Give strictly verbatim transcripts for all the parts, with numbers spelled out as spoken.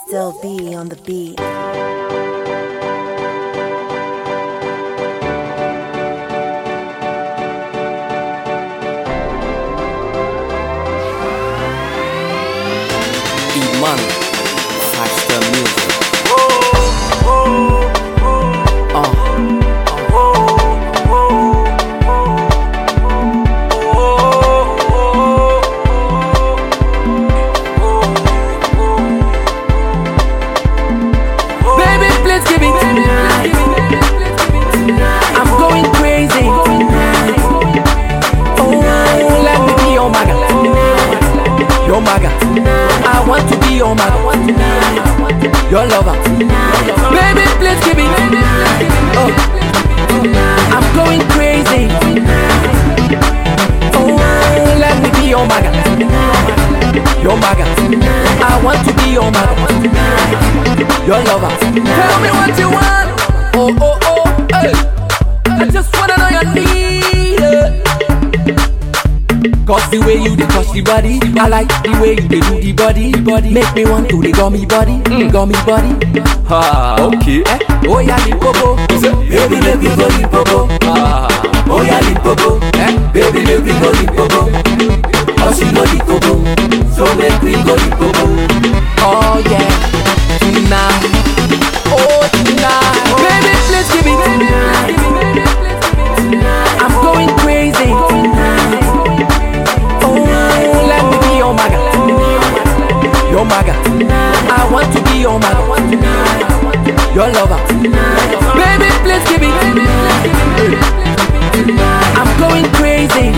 Still be on the beat. Iman, faster music. Baby, please give it. I'm going crazy. Oh, let me be your maga. Your maga. I want to be your maga. Your lover. Baby, please give it. Oh, I'm going crazy. Oh, let me be your maga. Your maga. I want to be your maga. Your lover. Tell me what you want. Oh, oh, oh, hey. I just wanna know your need. Yeah. Cause the way you dey touch the body, I like the way you dey do the body, body. Make me want to the gummy body, mm. gummy body. Ha, okay. Eh? Oh yeah, Limpopo. Baby, make me go Limpopo. Ah, Oh yeah, Limpopo. Eh? Baby, make me go Limpopo. Oh, she go Limpopo. So make me go Limpopo. Oh yeah, tonight. Oh tonight. Baby, please give it. I'm going crazy. Oh, let me be your maga. Your maga. I want to be your maga. Your lover. Baby, please give it. I'm going crazy.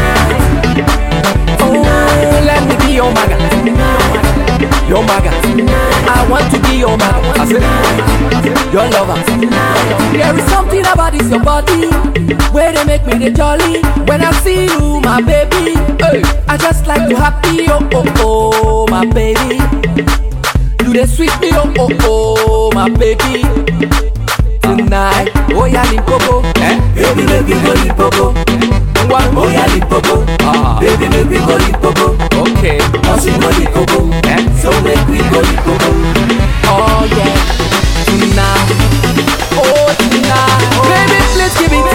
Oh, let me be your maga. Your maga. I want to be your maga. I said, your lover. There is something about this your body where they make me the jolly. When I see you, my baby, hey, I just like to happy. Oh oh oh, my baby. You dey sweet me, oh oh oh, my baby. Tonight, oh yeah, Limpopo, eh? Baby, make me go Limpopo. Oh yeah, Limpopo, ah, baby, make me go Limpopo. okay. Oh, she go Limpopo, Eh? so make me go Limpopo. Oh yeah, tonight, oh tonight, baby, please give it.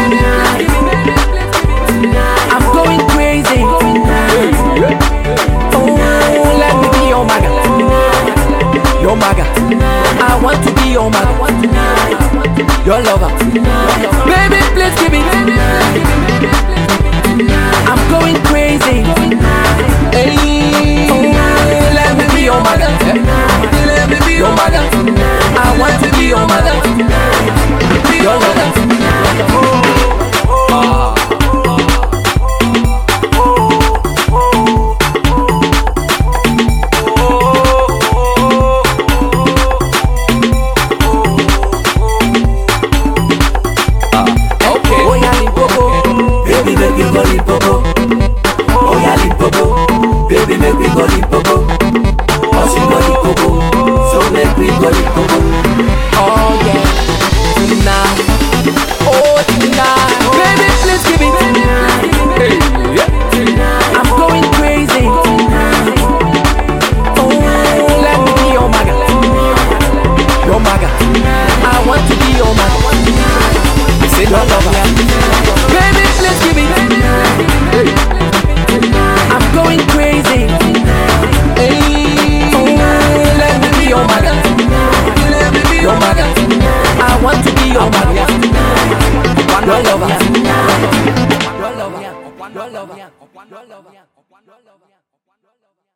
I'm going crazy. Oh, let me be your maga. Your maga. I want to be your maga. Your lover. Baby, please give it. I'm going crazy. Hey, oh, let me be your maga. Let me be your maga. I want to be your maga. Your lover. Ah, okay. Oh yeah, Limpopo, baby, make me go Limpopo. Oh yeah, Limpopo, baby, make me go Limpopo. Oh, she go Limpopo, so make me go Limpopo. Oh yeah, tonight, oh tonight, baby, please give it. Hey, yeah. I'm going crazy. Oh, let me be your maga. Your maga. I want to be your maga. I say Your no lover. Baby, please give it. Hey, I'm going crazy. Hey, oh, let me be your maga. Let me be your maga. I want to be your maga. Your lover. Your lover. Your lover. Your lover.